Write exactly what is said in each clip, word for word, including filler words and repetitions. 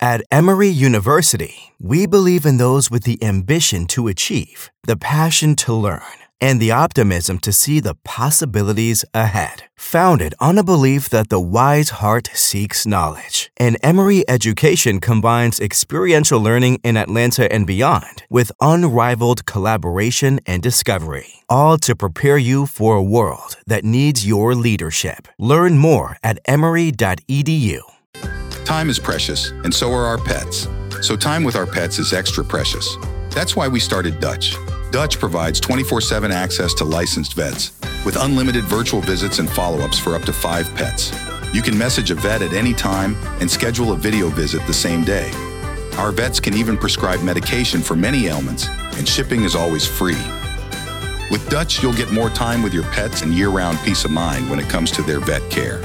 At Emory University, we believe in those with the ambition to achieve, the passion to learn, and the optimism to see the possibilities ahead. Founded on a belief that the wise heart seeks knowledge, and Emory education combines experiential learning in Atlanta and beyond with unrivaled collaboration and discovery, all to prepare you for a world that needs your leadership. Learn more at emory dot e d u. Time is precious, and so are our pets. So time with our pets is extra precious. That's why we started Dutch. Dutch provides twenty-four seven access to licensed vets with unlimited virtual visits and follow-ups for up to five pets. You can message a vet at any time and schedule a video visit the same day. Our vets can even prescribe medication for many ailments, and shipping is always free. With Dutch, you'll get more time with your pets and year-round peace of mind when it comes to their vet care.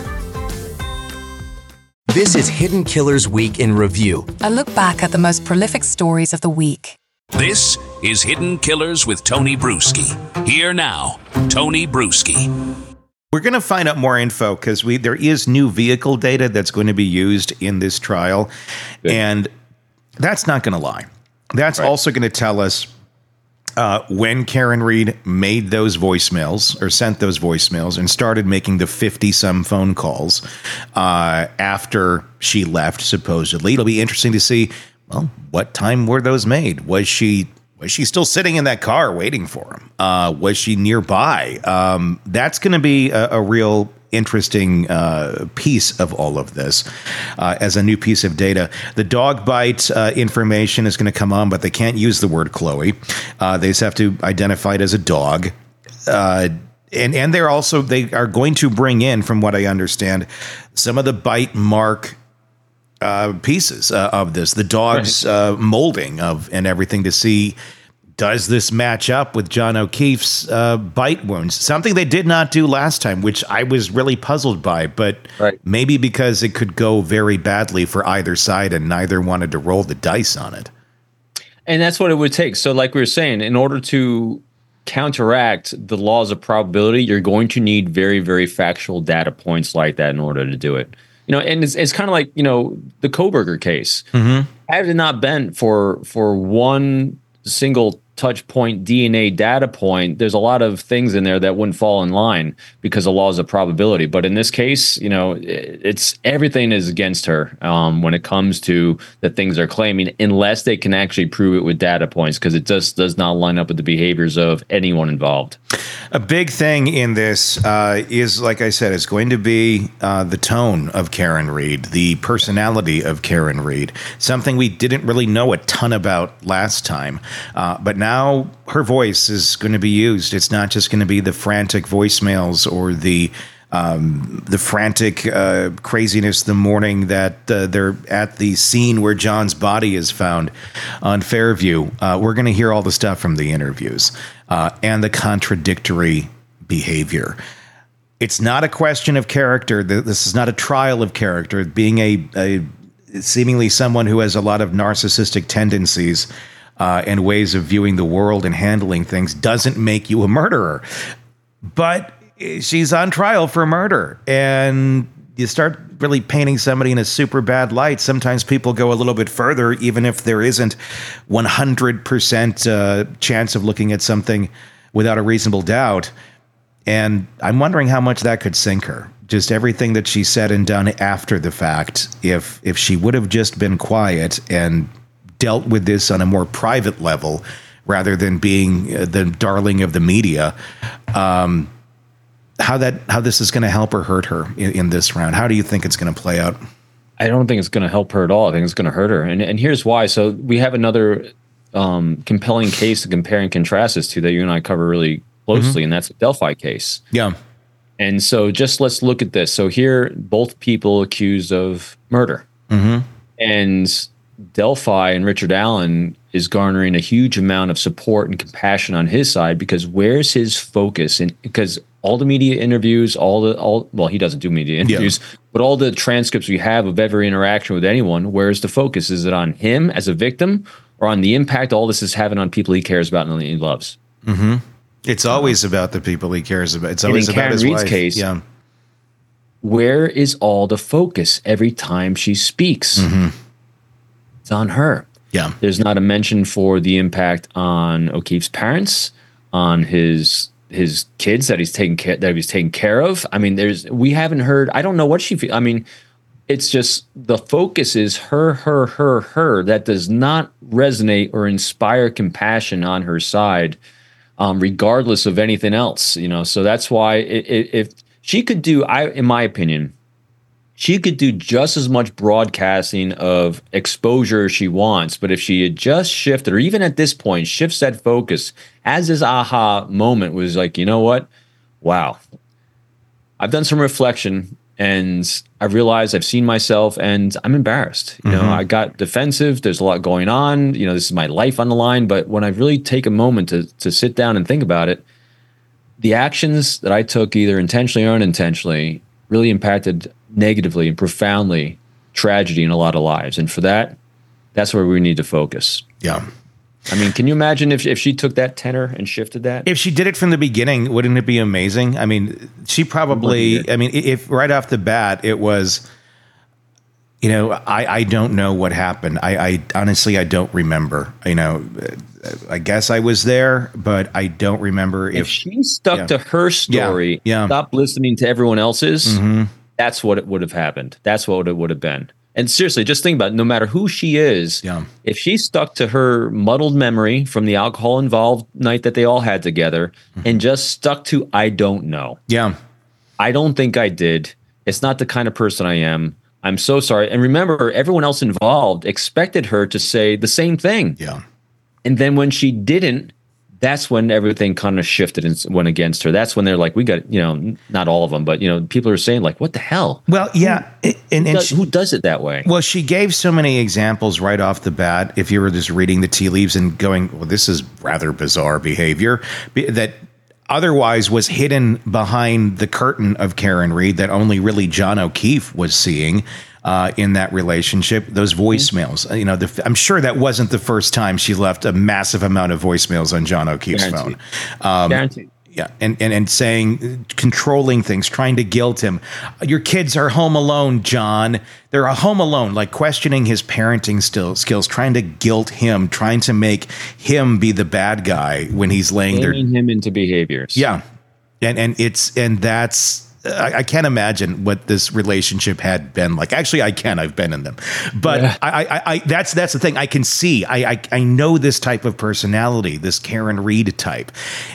This is Hidden Killers Week in Review. A look back at the most prolific stories of the week. This is Hidden Killers with Tony Bruschi. Here now, Tony Bruschi. We're going to find out more info because we there is new vehicle data that's going to be used in this trial. Good. And that's not going to lie. That's right. Also going to tell us Uh, when Karen Read made those voicemails or sent those voicemails and started making the fifty-some phone calls uh, after she left, supposedly. It'll be interesting to see, well, what time were those made? Was she was she still sitting in that car waiting for him? Uh, was she nearby? Um, that's going to be a, a real interesting uh, piece of all of this uh, as a new piece of data. The dog bite uh, information is going to come on, but they can't use the word Chloe. Uh, they just have to identify it as a dog. Uh, and, and they're also, they are going to bring in, from what I understand, some of the bite mark uh, pieces uh, of this, the dog's right. uh, molding of and everything to see, does this match up with John O'Keefe's uh, bite wounds? Something they did not do last time, which I was really puzzled by, but right. maybe because it could go very badly for either side and neither wanted to roll the dice on it. And that's what it would take. So like we were saying, in order to counteract the laws of probability, you're going to need very, very factual data points like that in order to do it. You know, and it's, it's kind of like, you know, the Kohberger case. Mm-hmm. Had it not been for for one single touch point D N A data point, there's a lot of things in there that wouldn't fall in line because of laws of probability. But in this case, you know, it's everything is against her um, when it comes to the things they're claiming, unless they can actually prove it with data points, because it just does not line up with the behaviors of anyone involved. A big thing in this uh, is, like I said, is going to be uh, the tone of Karen Read, the personality of Karen Read, something we didn't really know a ton about last time. Uh, but now her voice is going to be used. It's not just going to be the frantic voicemails or the um, the frantic uh, craziness the morning that uh, they're at the scene where John's body is found on Fairview. Uh, we're going to hear all the stuff from the interviews uh, and the contradictory behavior. It's not a question of character. This is not a trial of character. Being a, a seemingly someone who has a lot of narcissistic tendencies uh, and ways of viewing the world and handling things doesn't make you a murderer. But she's on trial for murder, and you start really painting somebody in a super bad light. Sometimes people go a little bit further, even if there isn't one hundred percent uh, chance of looking at something without a reasonable doubt. And I'm wondering how much that could sink her. Just everything that she said and done after the fact. If if she would have just been quiet and dealt with this on a more private level, rather than being the darling of the media, um, how that how this is going to help or hurt her in, in this round. How do you think it's going to play out? I don't think it's going to help her at all. I think it's going to hurt her. And and here's why. So we have another um, compelling case to compare and contrast this to that you and I cover really closely, mm-hmm. and that's the Delphi case. Yeah. And so just let's look at this. So here, both people accused of murder. Mm-hmm. And Delphi and Richard Allen is garnering a huge amount of support and compassion on his side, because where's his focus? And because all the media interviews, all the all well, he doesn't do media interviews, yeah. but all the transcripts we have of every interaction with anyone, where's the focus? Is it on him as a victim, or on the impact all this is having on people he cares about and he loves? Mm-hmm. It's always about the people he cares about. It's always and in about Karen his Read's wife. Case, yeah. Where is all the focus every time she speaks? Mm-hmm. it's on her. Yeah. There's not a mention for the impact on O'Keefe's parents, on his his kids that he's taking care that he's taking care of. I mean, there's we haven't heard. I don't know what she feels. I mean, it's just the focus is her, her, her, her. That does not resonate or inspire compassion on her side, um, regardless of anything else. You know, so that's why it, it, if she could do, I in my opinion, she could do just as much broadcasting of exposure as she wants. But if she had just shifted, or even at this point, shifts that focus, as this aha moment was like, you know what? Wow. I've done some reflection and I've realized I've seen myself and I'm embarrassed. You Mm-hmm. know, I got defensive. There's a lot going on. You know, this is my life on the line. But when I really take a moment to to sit down and think about it, the actions that I took, either intentionally or unintentionally, really impacted negatively and profoundly tragedy in a lot of lives. And for that, that's where we need to focus. Yeah. I mean, can you imagine if, if she took that tenor and shifted that? If she did it from the beginning, wouldn't it be amazing? I mean, she probably, I mean, if right off the bat it was, you know, I, I don't know what happened. I, I honestly, I don't remember. You know, I guess I was there, but I don't remember if, if she stuck yeah. to her story, Yeah, yeah. stopped listening to everyone else's, Mhm. that's what it would have happened. That's what it would have been. And seriously, just think about it. No matter who she is, Yeah. if she stuck to her muddled memory from the alcohol involved night that they all had together and just stuck to, I don't know. yeah. I don't think I did. It's not the kind of person I am. I'm so sorry. And remember, everyone else involved expected her to say the same thing. Yeah. And then when she didn't, that's when everything kind of shifted and went against her. That's when they're like, we got, you know, not all of them, but, you know, people are saying like, what the hell? Well, yeah. And, and Who does, she, who does it that way? well, she gave so many examples right off the bat. If you were just reading the tea leaves and going, well, this is rather bizarre behavior be- that otherwise was hidden behind the curtain of Karen Read that only really John O'Keefe was seeing uh, in that relationship. Those voicemails, uh, you know, the, I'm sure that wasn't the first time she left a massive amount of voicemails on John O'Keefe's Guaranteed. phone. Um, Guaranteed. Yeah, and, and and saying, controlling things, trying to guilt him. Your kids are home alone, John. They're a home alone, like questioning his parenting still, skills, trying to guilt him, trying to make him be the bad guy when he's laying there. Blaming him into behaviors. Yeah, and and it's and that's. I, I can't imagine what this relationship had been like. Actually, I can. I've been in them, but Yeah. I, I, I, that's that's the thing. I can see. I, I, I know this type of personality, this Karen Read type,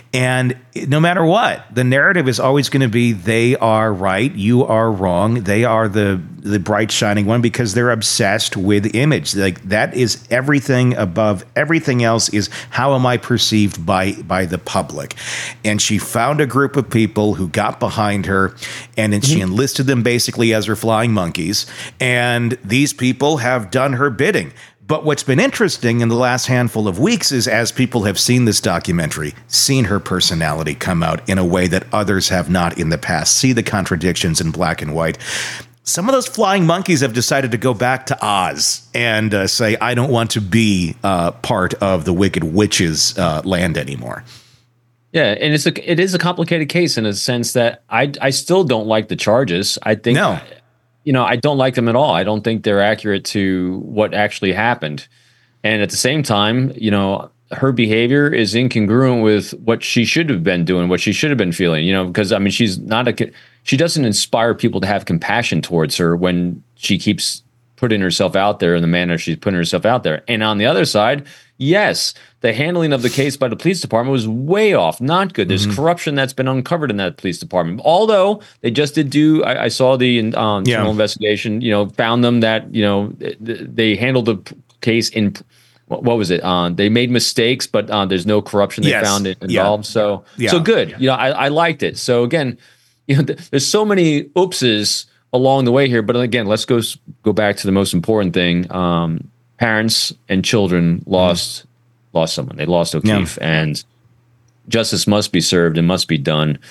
and no matter what, the narrative is always going to be they are right, you are wrong. They are the the bright shining one because they're obsessed with image. Like that is everything above everything else. Is how am I perceived by by the public? And she found a group of people who got behind her. And then she enlisted them basically as her flying monkeys. And these people have done her bidding. But what's been interesting in the last handful of weeks is as people have seen this documentary, seen her personality come out in a way that others have not in the past, see the contradictions in black and white. Some of those flying monkeys have decided to go back to Oz and uh, say, I don't want to be uh, part of the Wicked Witch's uh, land anymore. Yeah, and it's a it is a complicated case in a sense that I I still don't like the charges. I think No. you know, I don't like them at all. I don't think they're accurate to what actually happened. And at the same time, you know, her behavior is incongruent with what she should have been doing, what she should have been feeling, you know, because I mean, she's not a she doesn't inspire people to have compassion towards her when she keeps putting herself out there in the manner she's putting herself out there. And on the other side, yes, the handling of the case by the police department was way off, not good. There's mm-hmm. corruption that's been uncovered in that police department. Although they just did do, I, I saw the um, yeah. internal investigation, you know, found them that, you know, they handled the case in, what was it? Uh, they made mistakes, but uh, there's no corruption they yes. found it involved. Yeah. So, yeah. so good. You know, I, I liked it. So again, you know, th- there's so many oopses along the way here, but again, let's go go back to the most important thing. Um, parents and children lost mm. lost someone. They lost O'Keefe, yeah. and justice must be served and must be done.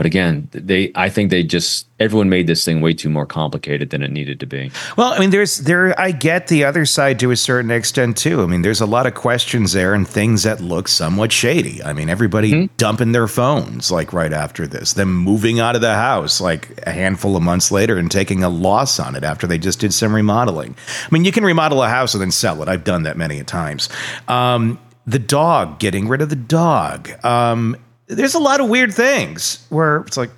But again, they I think they just everyone made this thing way too more complicated than it needed to be. Well, I mean, there's there. I get the other side to a certain extent too. I mean, there's a lot of questions there and things that look somewhat shady. I mean, everybody mm-hmm. dumping their phones like right after this, them moving out of the house like a handful of months later and taking a loss on it after they just did some remodeling. I mean, you can remodel a house and then sell it. I've done that many a times. Um, the dog, getting rid of the dog. Um, There's a lot of weird things where it's like,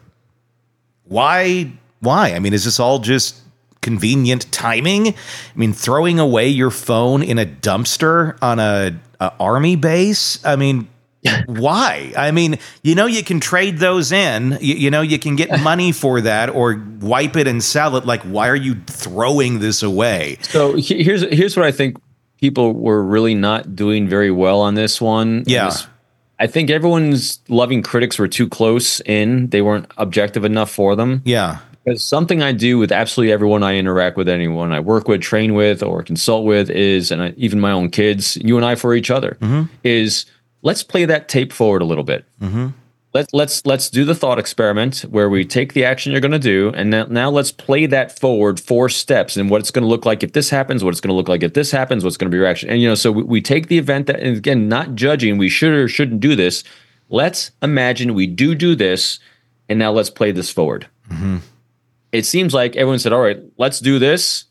why, why? I mean, is this all just convenient timing? I mean, throwing away your phone in a dumpster on a, a army base? I mean, why? I mean, you know, you can trade those in, you, you know, you can get money for that or wipe it and sell it. Like, why are you throwing this away? So here's, here's what I think people were really not doing very well on this one. Yeah. Was, I think everyone's loving critics were too close in. They weren't objective enough for them. Yeah. Because something I do with absolutely everyone I interact with, anyone I work with, train with, or consult with is, and I, even my own kids, you and I for each other, mm-hmm. is let's play that tape forward a little bit. Mm-hmm. Let, let's let's do the thought experiment where we take the action you're going to do, and now, now let's play that forward four steps and what it's going to look like if this happens, what it's going to look like if this happens, what's going to be your action. And, you know, so we, we take the event that, and again, not judging, we should or shouldn't do this. Let's imagine we do do this, and now let's play this forward. Mm-hmm. It seems like everyone said, all right, let's do this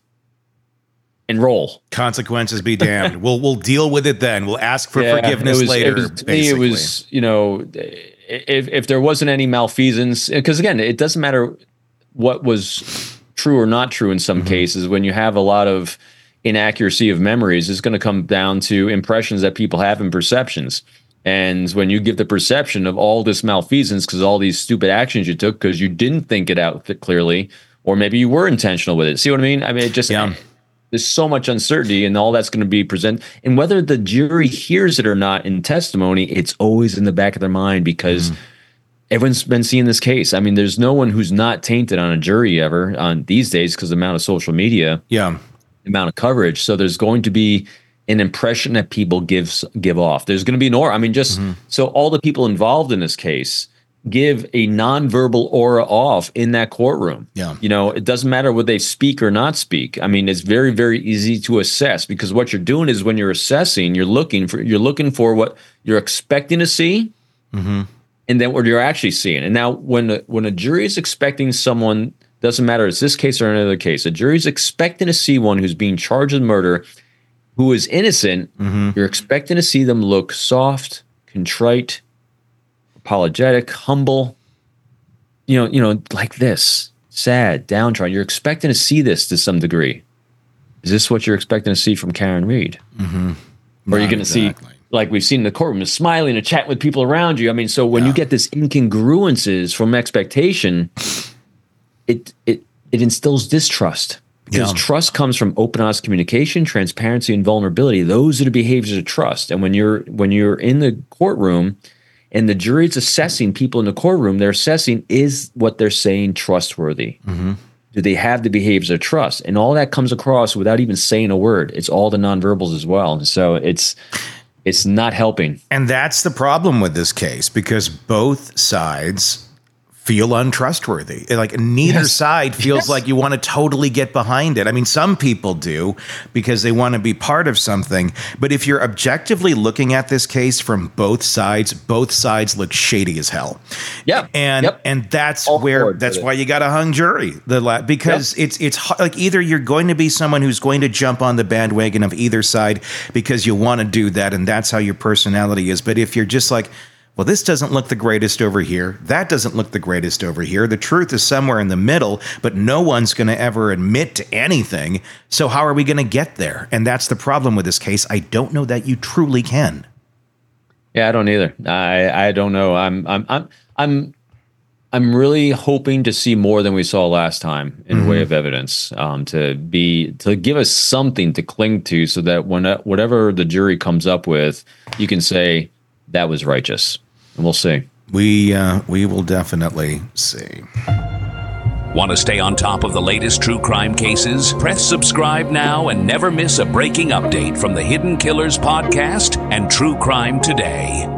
and roll. Consequences be damned. we'll we'll deal with it then. We'll ask for yeah, forgiveness it was, later. It was, to me, it was, you know, if if there wasn't any malfeasance, because again, it doesn't matter what was true or not true in some mm-hmm. cases. When you have a lot of inaccuracy of memories, it's going to come down to impressions that people have and perceptions. And when you give the perception of all this malfeasance because all these stupid actions you took because you didn't think it out clearly, or maybe you were intentional with it. See what I mean? I mean, it just yeah. there's so much uncertainty, and all that's going to be presented. And whether the jury hears it or not in testimony, it's always in the back of their mind because mm. everyone's been seeing this case. I mean, there's no one who's not tainted on a jury ever on these days because of the amount of social media, yeah, the amount of coverage. So there's going to be an impression that people give give off. There's going to be an aura. I mean, just mm-hmm. so all the people involved in this case give a nonverbal aura off in that courtroom. Yeah. You know, it doesn't matter whether they speak or not speak. I mean, it's very, very easy to assess because what you're doing is when you're assessing, you're looking for you're looking for what you're expecting to see, mm-hmm. and then what you're actually seeing. And now, when a, when a jury is expecting someone, doesn't matter it's this case or another case, a jury is expecting to see one who's being charged with murder, who is innocent. Mm-hmm. You're expecting to see them look soft, contrite, apologetic, humble, you know, you know, like this, sad, downtrodden. You're expecting to see this to some degree. Is this what you're expecting to see from Karen Read? Mm-hmm. Or are you going to exactly. see, like we've seen in the courtroom, smiling and chatting with people around you? I mean, so when yeah. you get this incongruences from expectation, it it it instills distrust. Because yeah. trust comes from open, honest communication, transparency, and vulnerability. Those are the behaviors of trust. And when you're when you're in the courtroom and the jury is assessing people in the courtroom, they're assessing, is what they're saying trustworthy? Mm-hmm. Do they have the behaviors of trust? And all that comes across without even saying a word. It's all the nonverbals as well. So it's it's not helping. And that's the problem with this case, because both sides feel untrustworthy. Like neither yes. side feels yes. like you want to totally get behind it. I mean, some people do because they want to be part of something. But if you're objectively looking at this case from both sides, both sides look shady as hell. Yeah, and yep. and that's All where that's why you got a hung jury. The la- because yep. it's it's like either you're going to be someone who's going to jump on the bandwagon of either side because you want to do that, and that's how your personality is. But if you're just like, well, this doesn't look the greatest over here. That doesn't look the greatest over here. The truth is somewhere in the middle, but no one's going to ever admit to anything. So how are we going to get there? And that's the problem with this case. I don't know that you truly can. Yeah, I don't either. I I don't know. I'm I'm I'm I'm I'm really hoping to see more than we saw last time in mm-hmm. way of evidence, um, to be to give us something to cling to, so that when whatever the jury comes up with, you can say that was righteous. And we'll see. We uh, we will definitely see. Want to stay on top of the latest true crime cases? Press subscribe now and never miss a breaking update from the Hidden Killers podcast and True Crime Today.